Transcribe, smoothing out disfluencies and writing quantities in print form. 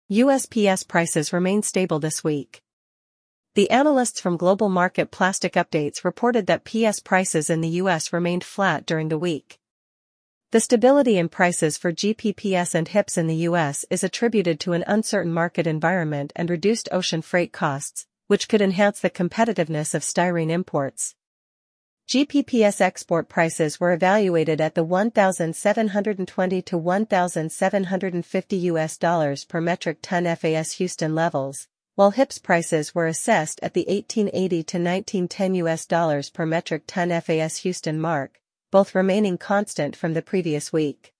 USPS prices remain stable this week. The analysts from Global Market Plastic Updates reported that PS prices in the US remained flat during the week. The stability in prices for GPPS and HIPS in the US is attributed to an uncertain market environment and reduced ocean freight costs, which could enhance the competitiveness of styrene imports. GPPS export prices were evaluated at the $1,720 to $1,750 per metric ton FAS Houston levels, while HIPS prices were assessed at the $1,880 to $1,910 per metric ton FAS Houston mark, both remaining constant from the previous week.